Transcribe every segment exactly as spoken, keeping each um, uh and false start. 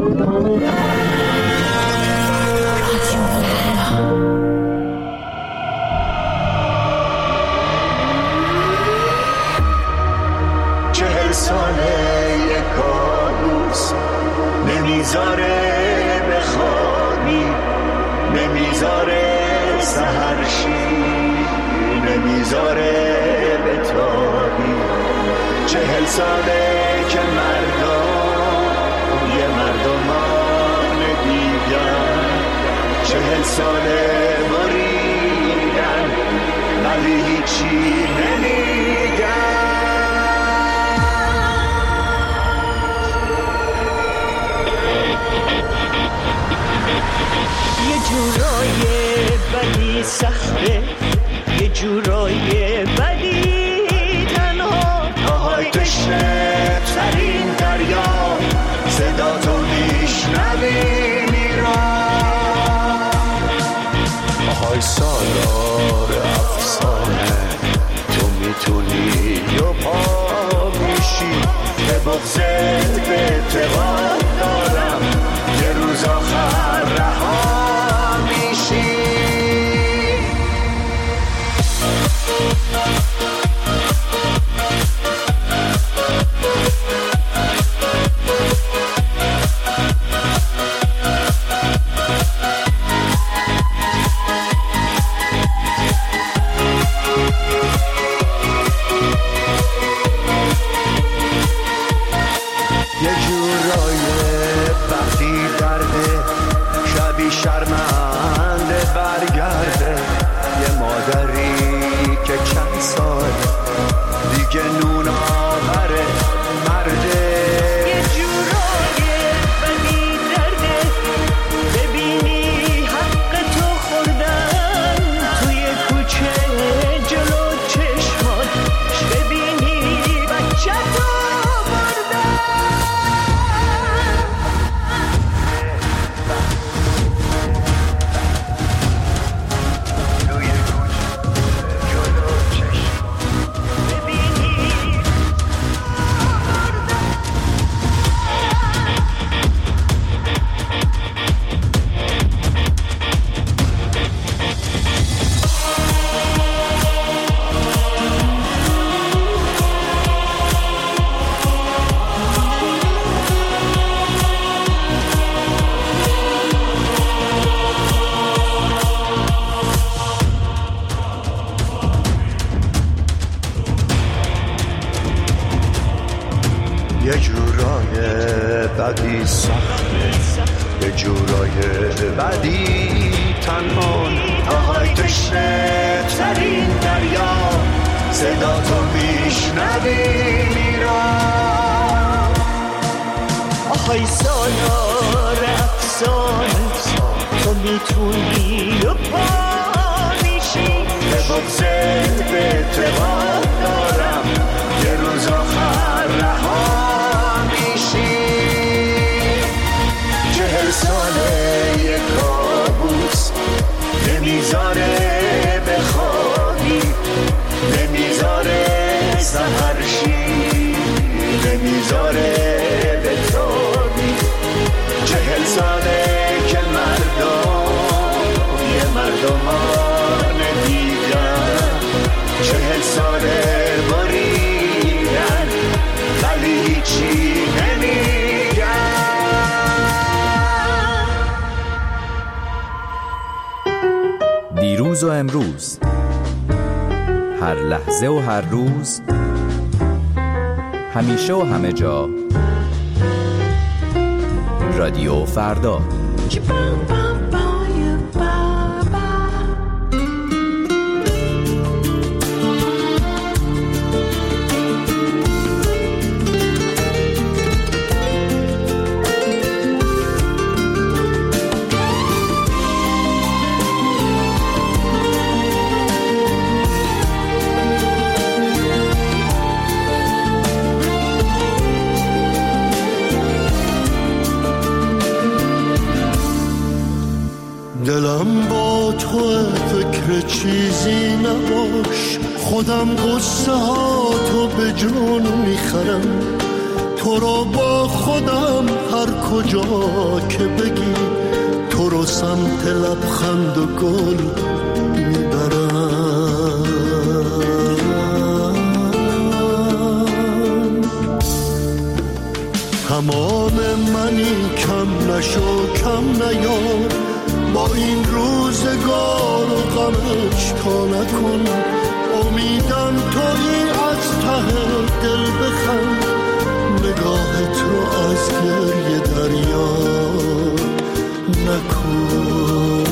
چهل ساله یک کابوس نمیذاره بخوابی، نمیذاره سحرشی، نمیذاره بتابی. چهل ساله که مردم یه مردمان دیگر، چهل ساله بریدن ولی هیچی نمیگن. یه جورای بدی سخته، یه جورای بدی تنها، آهای تشنه ترین دریا، صدا تو میشنوی میران. آهای سالار افسانه، تو میتونی و پا میشی، به بغضت به اعتقاد دارم یه روز آخر رها میشی. یه جورای وقتی درده شبی شرمنده برگرده، یه مادری که چند سال دیگه نون آوره مرده. یه جورای بدی درده ببینی حق تو خوردن توی کوچه جلو چشمات، ببینی بچه تو بردن. یه جورای بدی سخته، یه جورای بدی تنها، آهای تشنه ترین دریا، صدا تو میشنوی میران. آهای سالار افسانه، تو میتونی و پا میشی، به بغضت به اعتقاد دارم یه روز آخر رها میشی. چهل ساله یک کابوس نمیذاره بخوابی، نمیذاره سحرشی، نمیذاره بتابی. چهل ساله که مردم یه مردمان دیگر، چهل ساله بریدن ولی هیچی نمیگن. دیروز و امروز، هر لحظه و هر روز، همیشه و همه جا، رادیو فردا. دلم با تو فکر چیزی نباش، خودم قصه ها تو به جون میخرم، تو رو با خودم هر کجا که بگی، تو رو سمت لبخند و گل میبرم. تمام منی کم نشو کم نیار، با این روزگار و غمش تا نکن. امیدم تویی از ته دل بخند، نگاهت رو از گریه دریا نکن.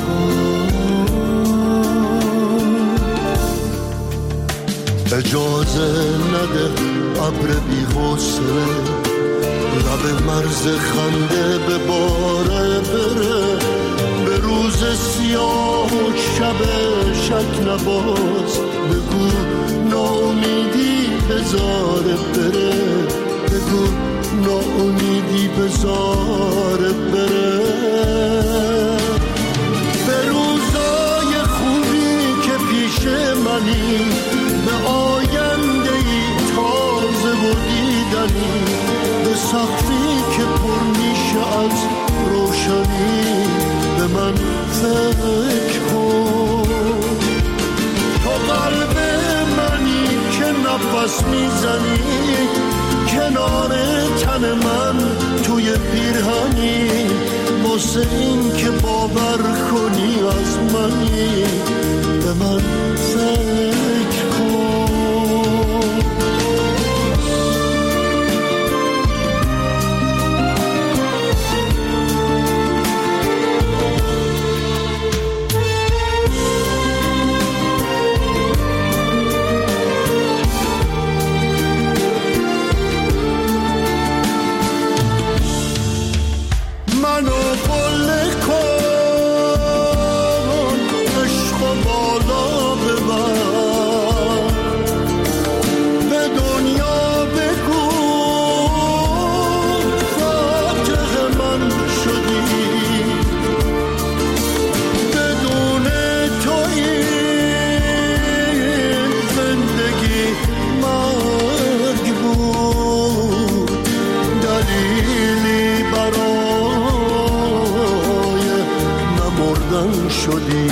اجازه نده ابر بی حوصله لب مرز خنده به باره بره، به روز سیاه و شب شک نباز. بگو ناامیدی بذاره بره، بگو ناامیدی بذاره بره. به روزای خوبی که پیش منی، به آینده ای تازه و دیدنی، به سقفی که پر میشه از روشنی، به من فکر کن. تو قلب منی که نفس میزنی، کنار تن من توی پیرهنی، واسه این که باور کنی از منی، به من فکر کن. شدی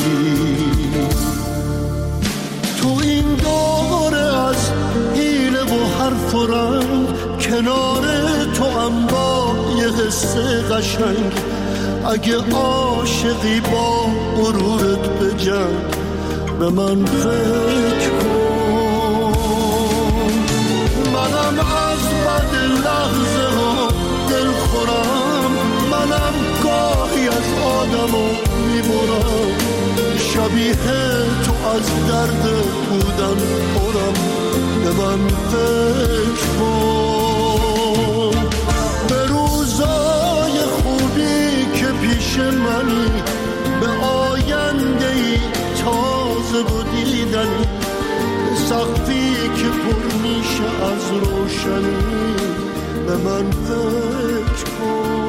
تو این دوره از حیله و حرف و رنگ، کنار تو هم با یه حس قشنگ. اگه عاشقی با غرورت بجنگ، به من فکر کن. منم از بد لحظه ها دل خورم، منم گاهی از آدمو میبرم. شبیه تو از درد بودن پرم، به من فکر کن. به روزای خوبی که پیش منی، به آینده ای تازه و دیدنی، به سقفی که پر میشه از روشنی، به من فکر کن.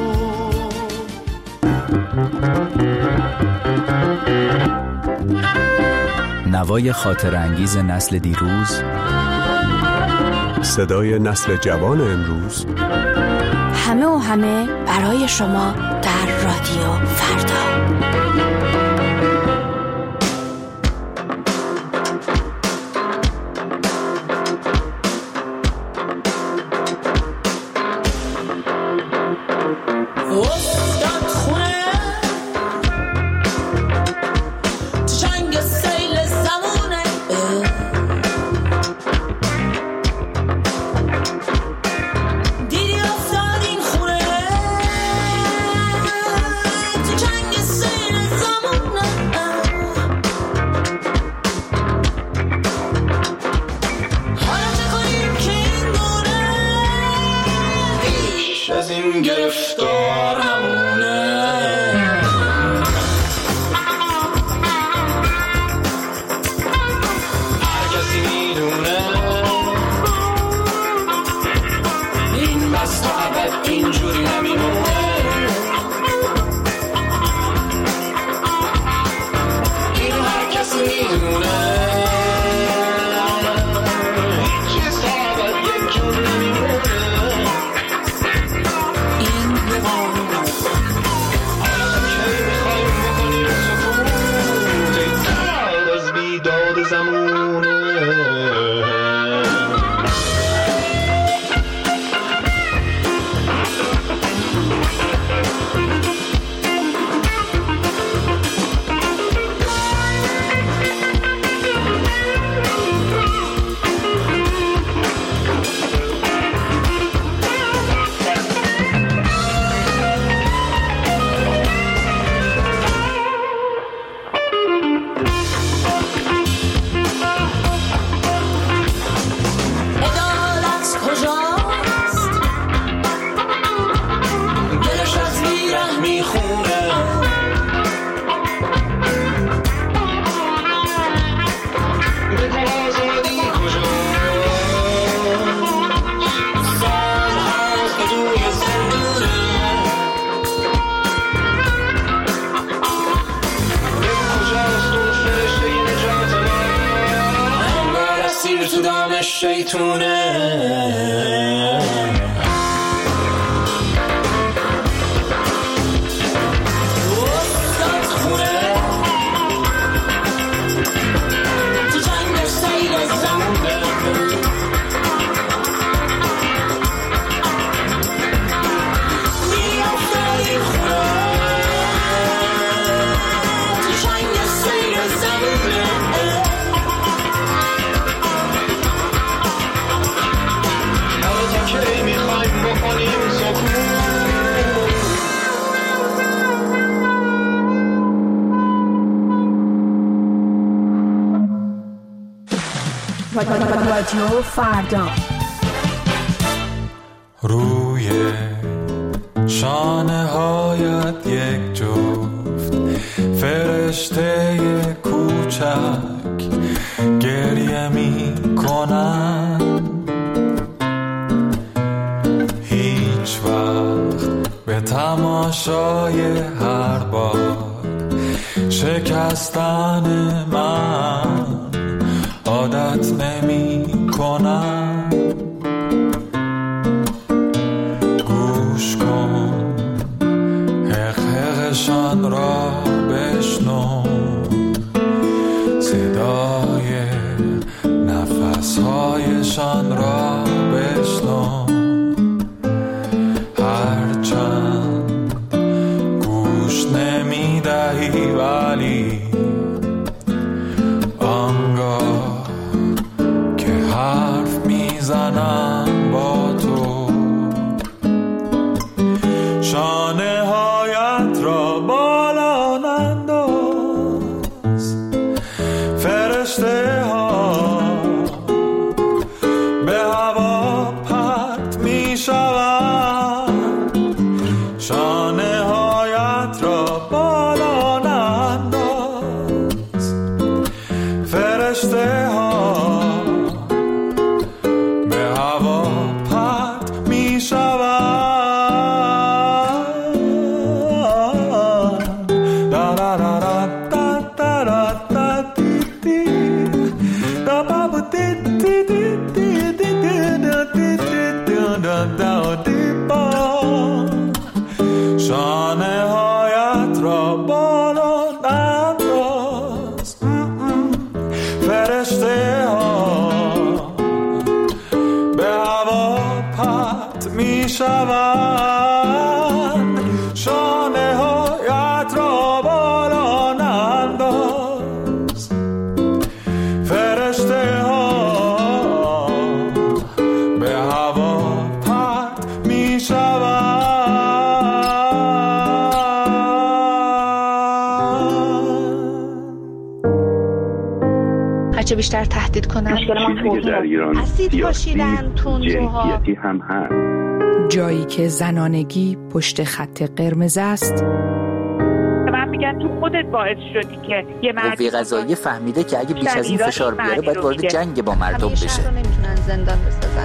نوای خاطر انگیز نسل دیروز، صدای نسل جوان امروز، همه و همه برای شما در رادیو فردا. گرفتار همون شیطونه رادیو فردا. روی شانه هایت یک جفت فرشته کوچک گریه می کنن، هیچ وقت به تماشای هر بار شکستن من عادت نمی کنم. گوش کن حق حقشان را بشنو، صدای نفسهایشان را بشنو، هرچند گوش نمی دهی ولی آنگاه که حرف میزنم با تو، شانه هایت را بالا ننداز، فرشته ها به هوا پرت می شوند، شانه هایت را بالا ننداز، فرشته ها به هوا پرت می شوند. دا دا دا دا دا دا دا دی دی دا با دی دی دی دی دی دا دی دی دا دا دی با، شانه هایت را بالا ننداز، فرشته ها به هوا پرت می شوند، شانه هایت را بالا ننداز، فرشته ها به هوا پرت می شوند. هرچه بیشتر تهدید کنن چیزی که در ایران اسید پاشیدن، تندروها، جنسیتی هم هست. جایی که زنانگی پشت خط قرمز است. من میگم تو خودت باعث شدی که یه مرد قوه قضاییه فهمیده که اگه بیش از این فشار بیاره باید وارد جنگ با مردم بشه. همیشه رو نمیتونن زندان بسازن.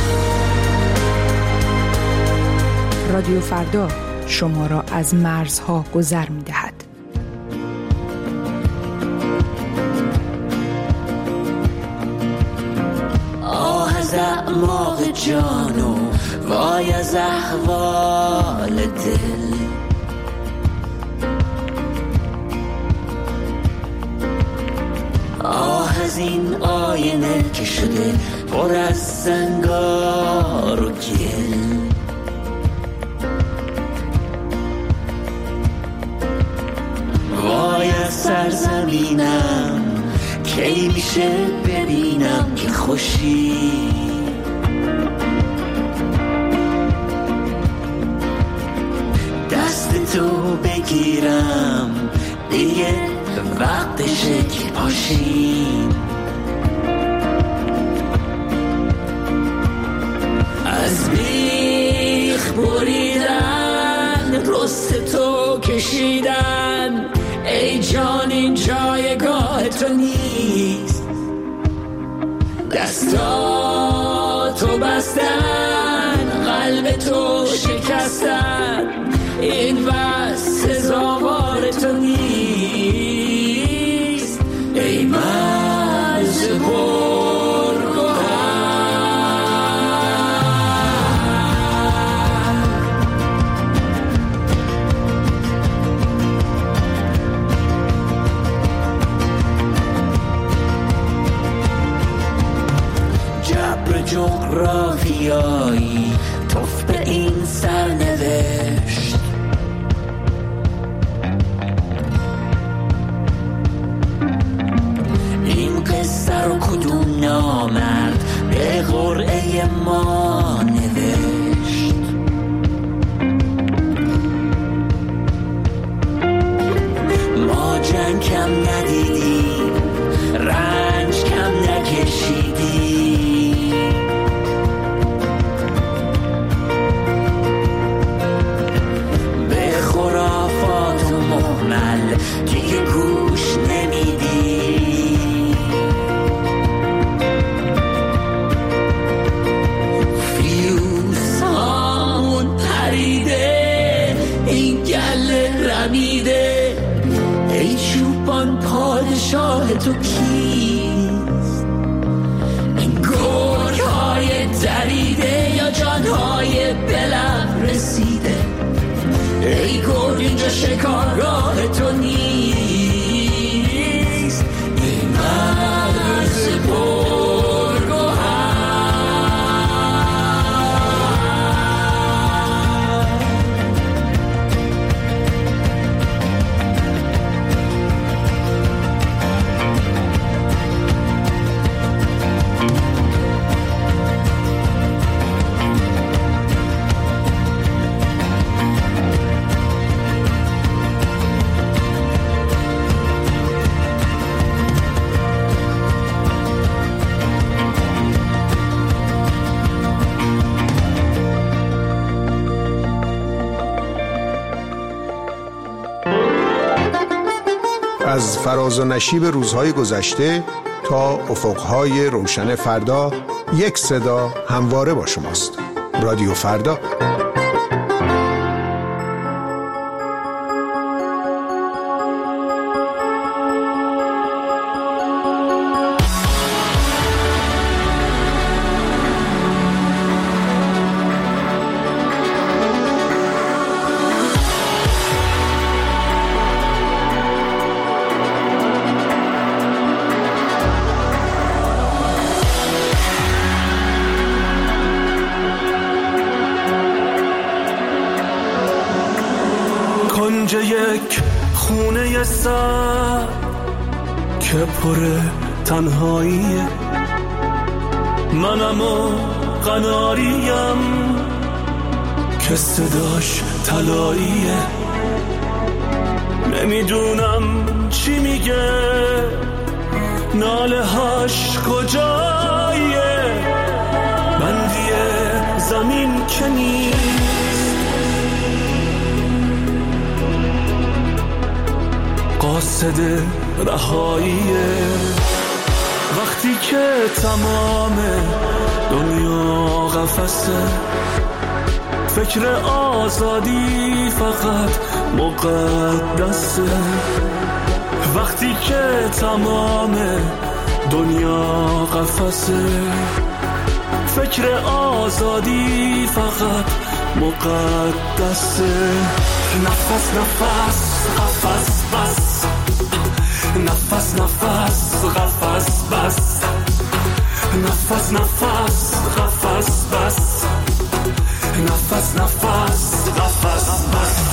رادیو فردا شما را از مرزها گذر می‌دهد. آه از اعماق جانو وای از احوال دل، آه از این آینه که شده پر از زنگار و گل، وای از سرزمینم کی میشه ببینم که خوشی، دست تو بگیرم دیگه وقتشه که پاشیم، از بیخ بریدن رست تو کشیدن، ای جان این جایگاه تو نیست، دستاتو بستن قلب تو شکستن، این بس سزاوار تو نیست، ای مرز پرگوهر کم ندیدی، رنج کم نکشیدی. به خرافات و مهمل دیگه گوش نمیدی. فیوز هامون پریده، این گله رمیده. ای چوپان پادشاه تو کیست؟ این گرگ های دریده یا جان های بلم رسیده؟ ای گرگ اینجا شکارگاه تو نیست، این مرز پرگوهر. از فراز و نشیب روزهای گذشته تا افقهای روشن فردا، یک صدا همواره با شماست. رادیو فردا. کنج یک خونه سر که پر تنهاییه، منم و قناریم که صداش طلاییه. نمیدونم چی میگه، ناله هاش کجاییه، بندی زمین که نیست، قاصد رهاییه. وقتی که تمام دنیا قفسه، فکر آزادی فقط مقدسه. وقتی که تمام دنیا قفسه، فکر آزادی فقط مقدسه. نفس نفس قفس بس، نفس نفس قفس بس، نفس نفس قفس بس، نفس نفس قفس بس.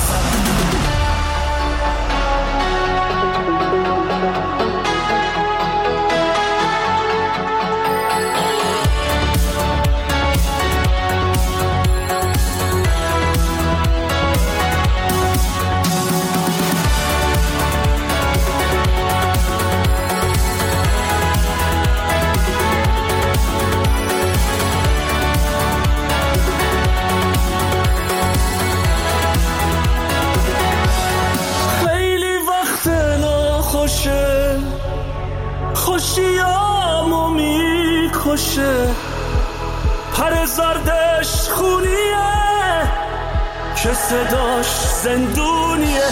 خوشیامو میکشه، پر زردش خونیه که صداش زندونیه.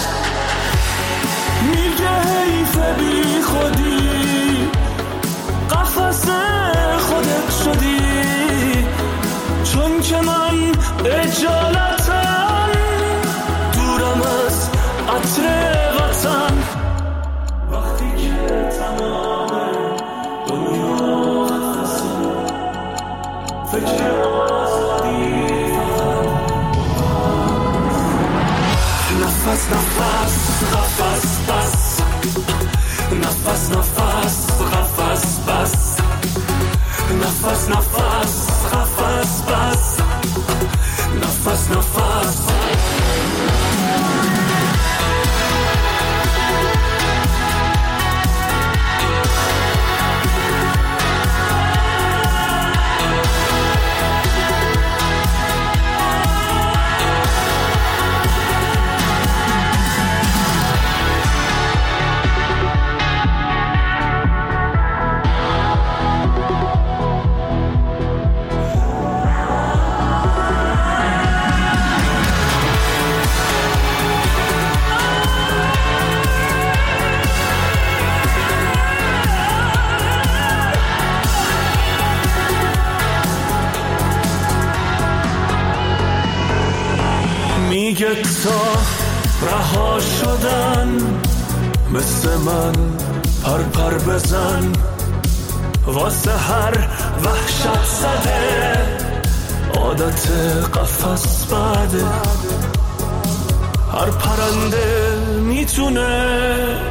میگه حیف بی خودی، قفس خودت شدی، چون که من اجالتم دورم از عطر وطن. وقتی که تمام دنیا قفسه، فکر آزادی نفس نفس قفس بس، نفس نفس قفس بس، نفس نفس قفس بس، نفس نفس. میگه تا رها شدن مثل من پر پر بزن واسه هر وحشت زده عادت قفس بعده هر پرنده میتونه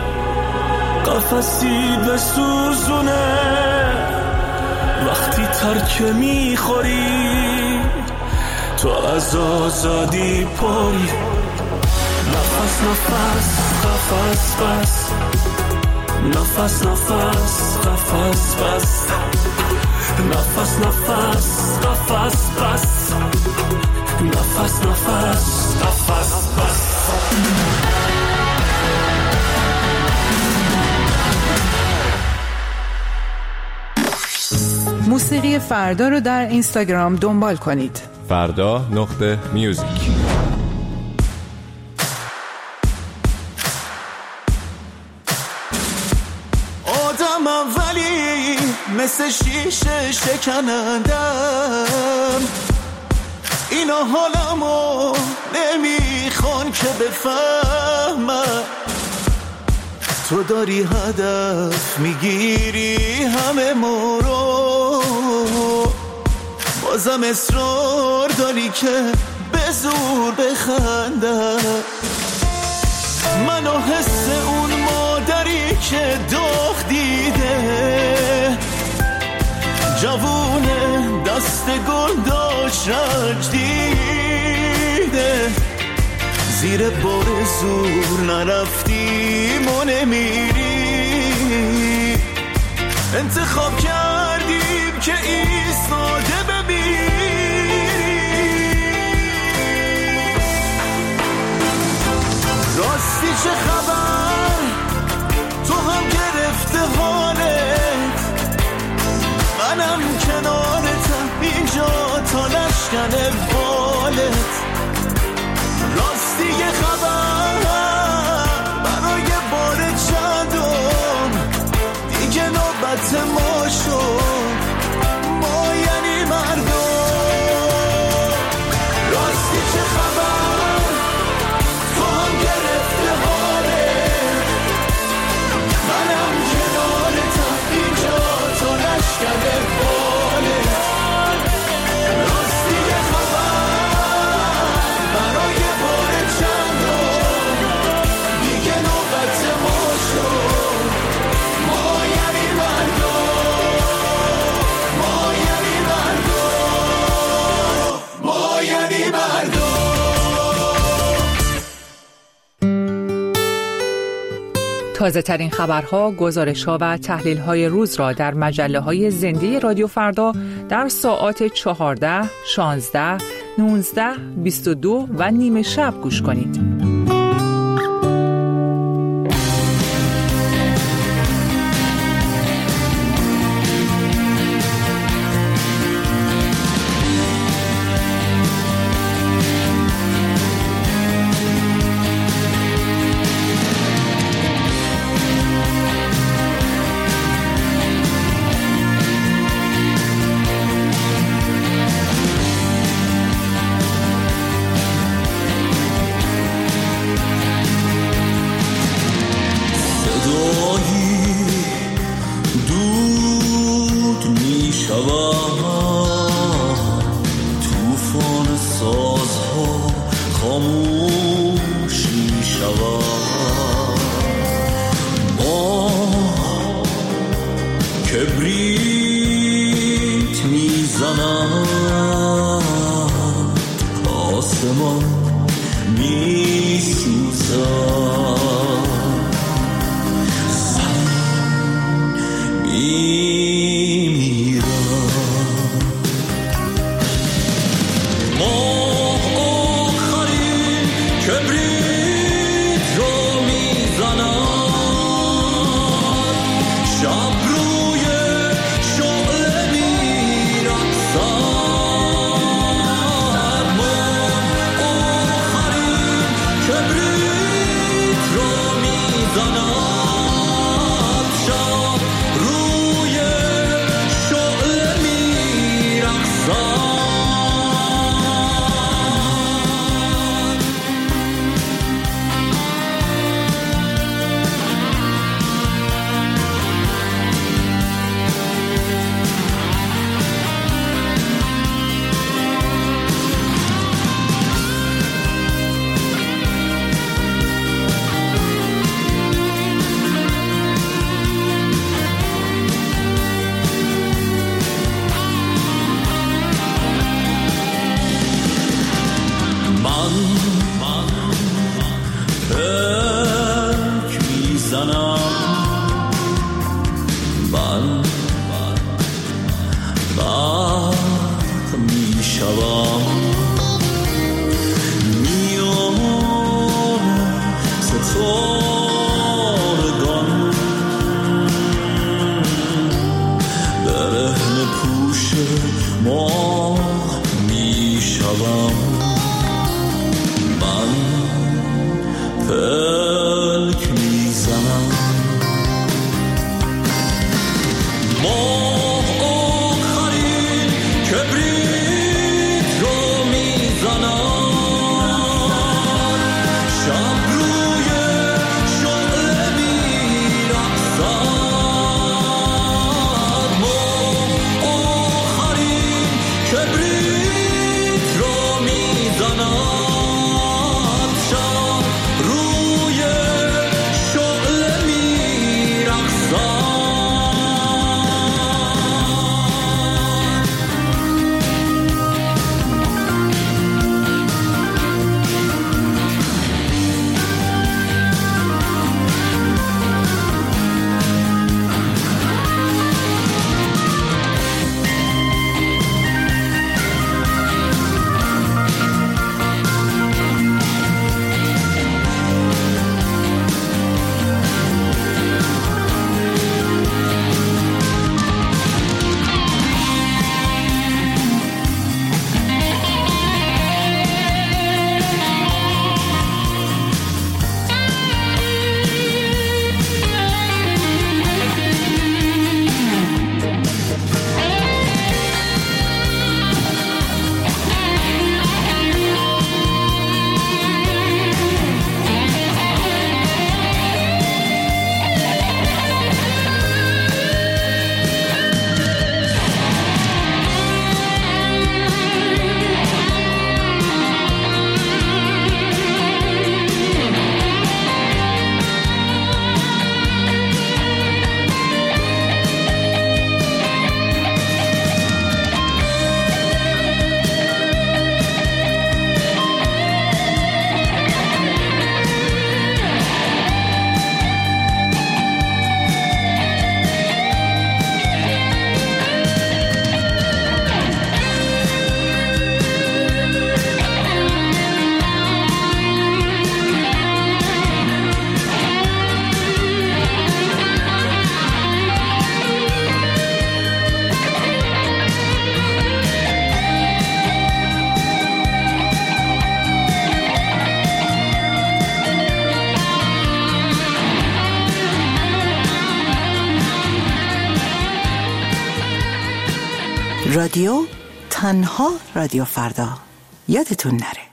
قفسی بسوزونه وقتی ترک میخوری تو از آزادی پری نفس نفس قفس بس نفس نفس قفس بس نفس نفس قفس بس نفس نفس قفس بس موسیقی فردا رو در اینستاگرام دنبال کنید. فردا نقطه میوزیک. آدمم ولی مثل شیشه شکنندم اینا حالمو نمیخوان که بفهمم تو داری هدف میگیری همه ما رو بازم اصرار داری که به زور بخندم منو حس اون مادری که داغ دیده جوونه دست گل داشت رنج دیده زیر بار زور نرفتیم و نمیری انتخاب کردیم که ایستاده بمیری راستی چه خبر تو هم گرفته حالت منم کنارتم اینجا تا نشکن بالت راستی یه خبر برای بار چندم دیگه نوبت ما شد ما یعنی مردم راستی چه خبر تو هم گرفته حالت منم کنارتم اینجا تا نشکن بالت راستی یه خبر برای بار چندم دیگه نوبت ما شد ما یعنی مردم ما یعنی مردم ما یعنی مردم تازه ترین خبرها، گزارش‌ها و تحلیل‌های روز را در مجله‌های زنده رادیو فردا در ساعات چهارده، شانزده، نوزده، بیست و دو و نیمه شب گوش کنید. کبریت میزند آسمان میسوزد زمین میمیرد ما آخرین کبریت رو میزند شب روی شعله میرقصد ما آخرین کبریت رو میزند شب روی شعله میرقصد پلک میزنم. ماه آخرین کبریت رو میزنم، شب روی شعله میرقصد. ماه آخرین کبریت رو میزنم، شب روی شعله میرقصد. رادیو تنها رادیو فردا، یادتون نره.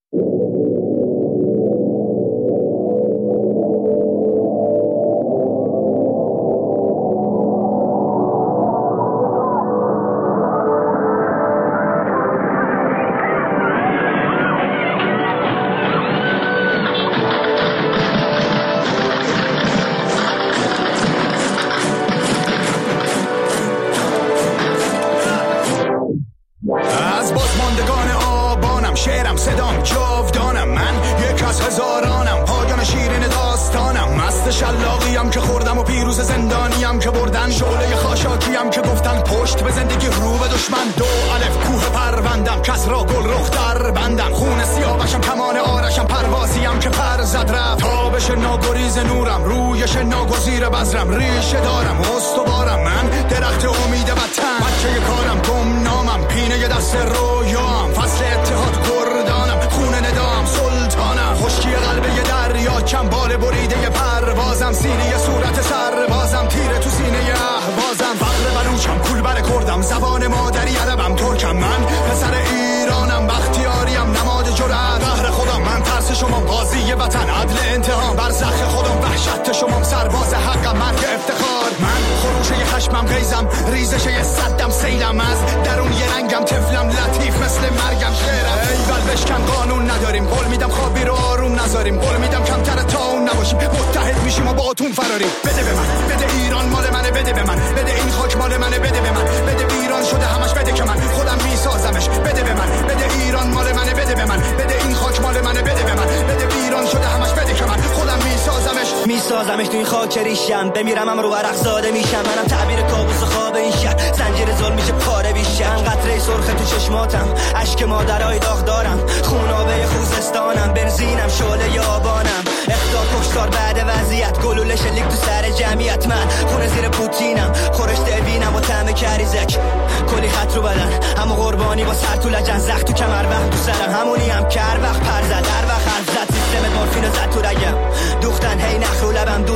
شلاقیم که خوردم و پیروز زندانیم که بردن، شعله خاشاکیم که گفتن پشت به زندگی رو به دشمن. دو الف کوه پروندم، کس را گل رخ در بندم، خون سیاوشم کمان آرشم، پروازیم که پر زد رفت. تابش ناگریز نورم، رویش ناگزیر بذرم، ریشه دارم استوارم، من درخت امید وطن. بچه کارم گمنامم، پینه دست رویام، فصل اتحاد کردانم، خون ندام سلطانم، خشکی قلب یه دریا، کم بال بریده پروازم، سینه صورت سربازم، تیره تو سینه اهوازم، فقر بلوچم، کولبر کردم، زبان مادری عربم، ترکم، من پسر ایرانم، بختیاریم، نماد جرأت، قهر خودم، من ترس شما، قاضی وطن، عدل انتقام، برزخ خودم، وحشت شما، سرباز حقم، مرگ افتخار، من خروشه خشمم، غیزم، ریزشه صدم، سیلم، از درون یه رنگم، طفلم، لطیف مثل مرگم، شعرم، ایول بشکن، قانون نداریم، قول میدم خوابی رو آروم نذاریم، قول میدم کمتر تا اون نباشیم، متحد میشیم و با اتون فراریم. بده به من، بده ایران مال منه، بده به من، بده این خاک مال منه، بده به من، بده ویران شده همش، بده که من خودم میسازمش، بده به من، بده ایران مال منه، بده به من، بده این خاک مال منه، بده به من، بده ویران شده همش، بده که من خودم میسازمش میسازمش تو این خاک ریشم، بمیرم هم رو ورق زاده میشم، منم تعبیر کابوس خواب این شهر، زنجیر ظلم میشه پاره بیشم، قطره سرخ تو چشماتم، اشک مادرای داغ دارم، خونابه خوزستانم، بنزینم، شعله آبانم، اختار کشتار بعد وضعیت، گلوله شلیک تو سر جمعیت، من خونه زیر پوتینم، خورش دوینم و طعم کریزک، کلی خط رو بدن، همو قربانی با سر تو لجن، زخم تو کمر وقت تو سرم، همونی هم کر وقت پر زد در وقت حرف زد، سیستم مورفین زد تو رگم،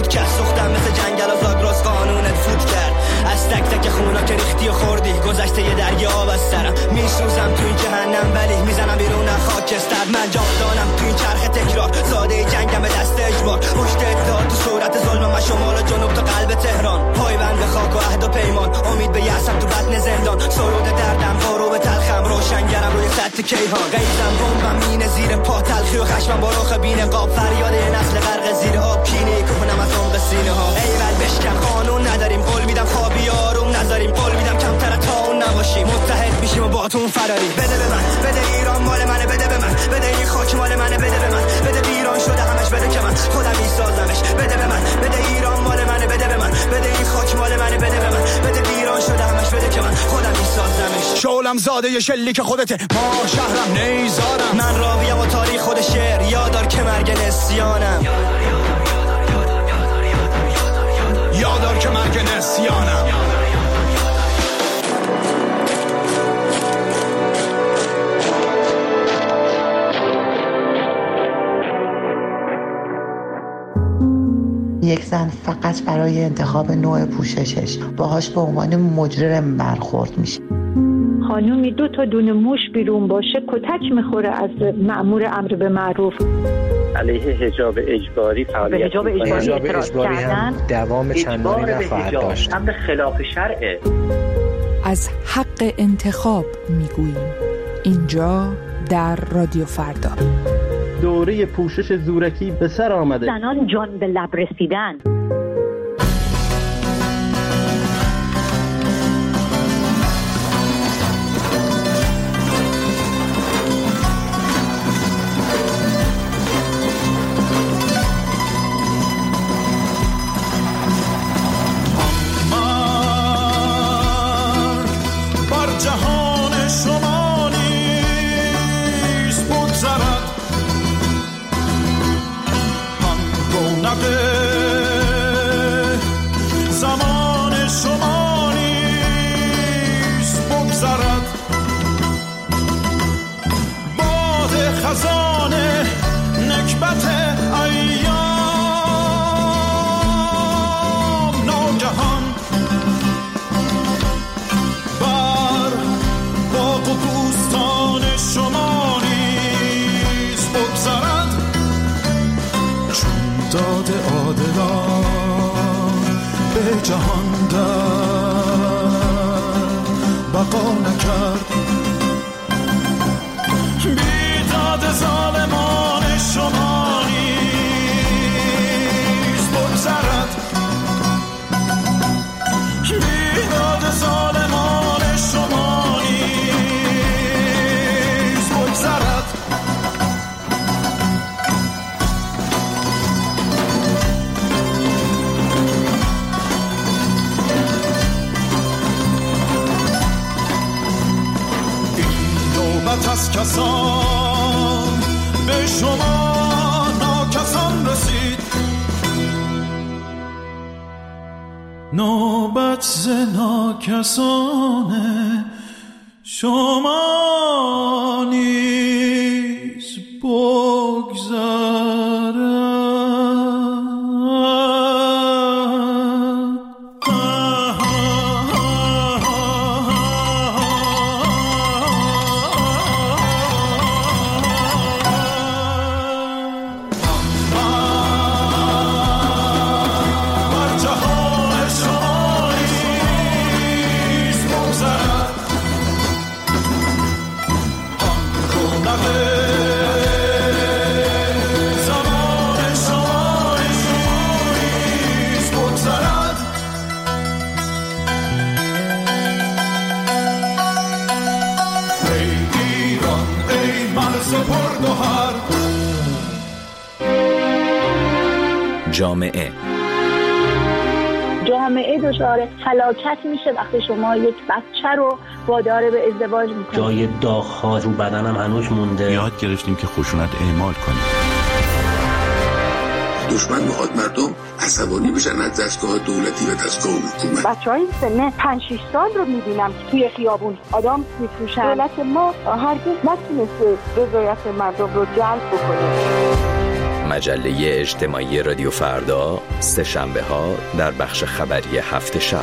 که سوختم مثل جنگل و زاگرس قانونت فوت کرد از تک تک خونا که ریختی و خوردی گذشته یه دریا آب از سرم میسوزم تو این جهنم ولی میزنم بیرون خاکستر من جاودانم تو این چرخ تکرار ساده جنگم به دست اجبار پشت اتحاد تو صورت ظلم و شمال و جنوب تا قلب تهران پایبند به خاک و عهد و پیمان امید به یأسم تو بطن زندان سرود دردم بارو به تلخم روشنگرم روی سطح کیهان غیظم بمبم مینه زیر پا تلخی و خشمم با رخ بی نقاب فریاد نسل غرق زیر آب کینه کنم از عمق سینه ها ایول بشکن قانون نداریم قول میدم خوابی آروم نذاریم قول میدم کمتر تا اون نباشیم متحد میشیم و با تو اون فراری بده به من بده ایران مال منه بده به من بده این خاک مال منه بده به من بده ایران شده همش بده که من خودم میسازمش بده به من بده ایران مال منه بده به من بده این خاک مال منه بده به من بده ایران شده همش بده که من خودم میسازمش شولم زاده ی شلی که خودته ما شهرم نیزارم من راویم و تاریخ خود شعر یادار که مرگ نسیانم یادار که مرگ نسیانم یک زن فقط برای انتخاب نوع پوششش باهاش به عنوان مجرم برخورد میشه. خانومی دو تا دونه موش بیرون باشه کتک میخوره از مأمور امر به معروف. علیه حجاب اجباری فعالیت به حجاب اجباری اعتراض کردن دوام چندانی نخواهد داشت. امر خلاف شرعه. از حق انتخاب میگوییم اینجا در رادیو فردا. دوره پوشش زورکی به سر آمده. زنان جان به لب رسیدن. زمان شما نیست بگذرد باد خزان نکبت ایام ناگهان بر باغ و بوستان شما نیست بگذرد چون داد عادلان به جهان در بقا نکرد بیداد ظالمان شما نیست بگذرد بیداد ظالمان شما نیست بگذرد از کسان به شما ناکسان رسید نوبت ز ناکسان شما نیز بگذرد جامعه جامعه دچار هلاکت میشه وقتی شما یک بچه رو وادار به ازدواج میکنید. جای داغ‌ها رو بدنم هنوز مونده. یاد گرفتیم که خشونت اعمال کنیم. دشمن میخواد مردم عصبانی بشن از دستگاه دولتی و دستگاه حکومت. بچهای سن پنج شش سال رو میبینم که توی خیابون آدم میفروشن. دولت ما هرگز نتونسته رضایت مردم رو جلب بکنه. مجله اجتماعی رادیو فردا، سه شنبه ها در بخش خبری هفت شب.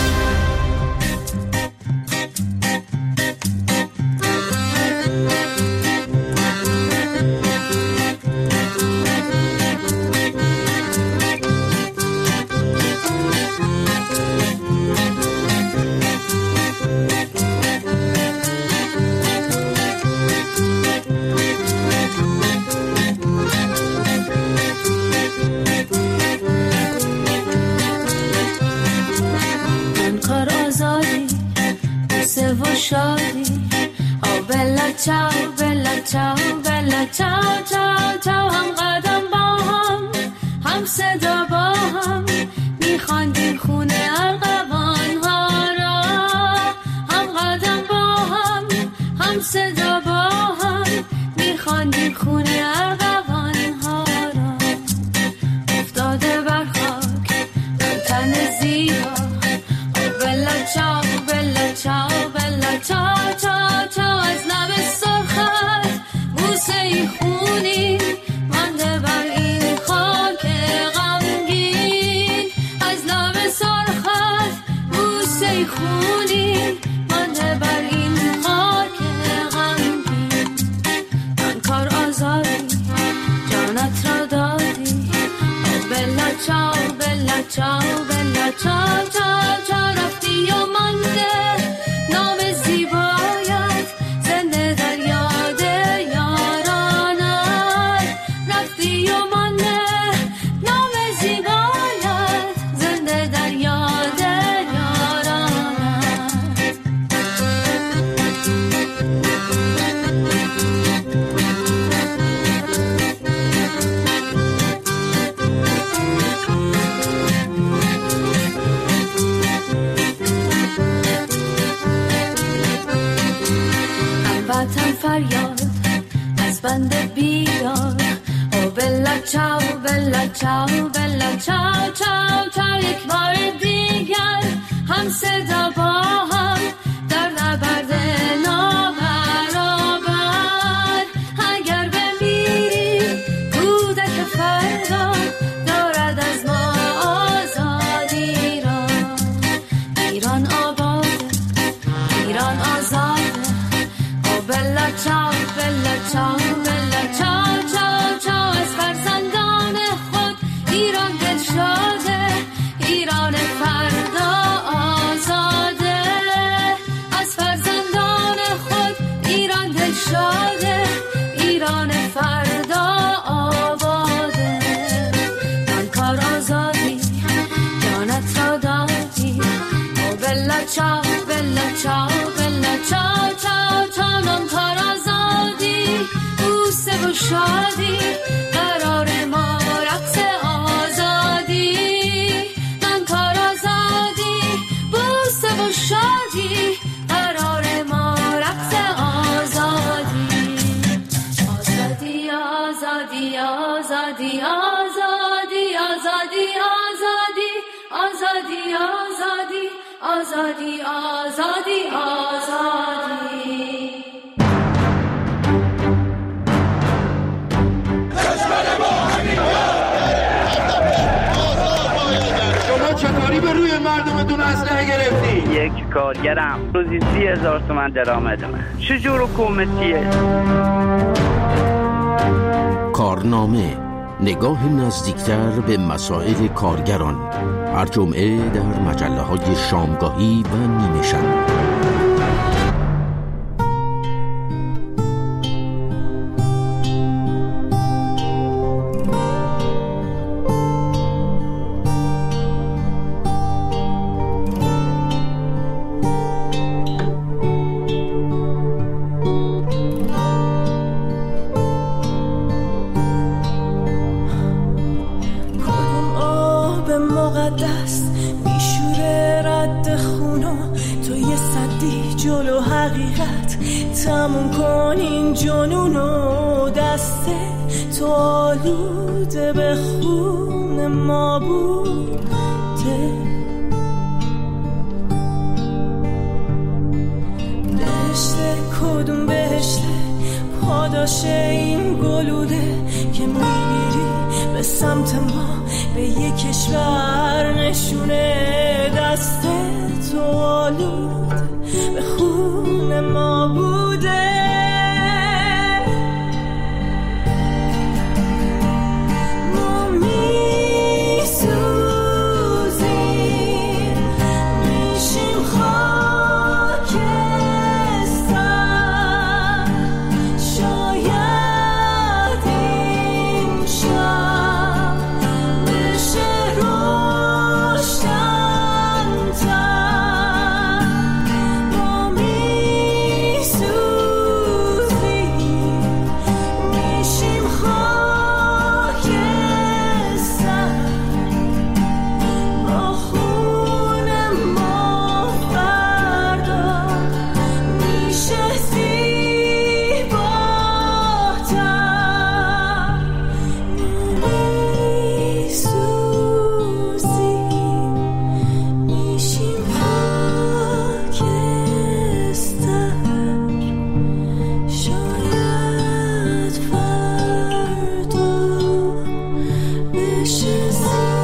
آزادی آزادی آزادی کشور ما همین شما چطوری به روی مردمتون اسلحه گرفتی؟ یک کارگرم روزی سی هزار تومن درآمد من. چجور حکومتیه؟ کارنامه، نگاه نزدیکتر به مسائل کارگران، هر جمعه در مجله های شامگاهی و نیمه شب. تموم کن این جنونو، دست تو آلوده به خون ما بوده. بهشته کدوم بهشته، پاداش این گلوله که میگیری به سمت ما، به یک کشور نشونه دست تو آلود به خون ما بوده. Wishes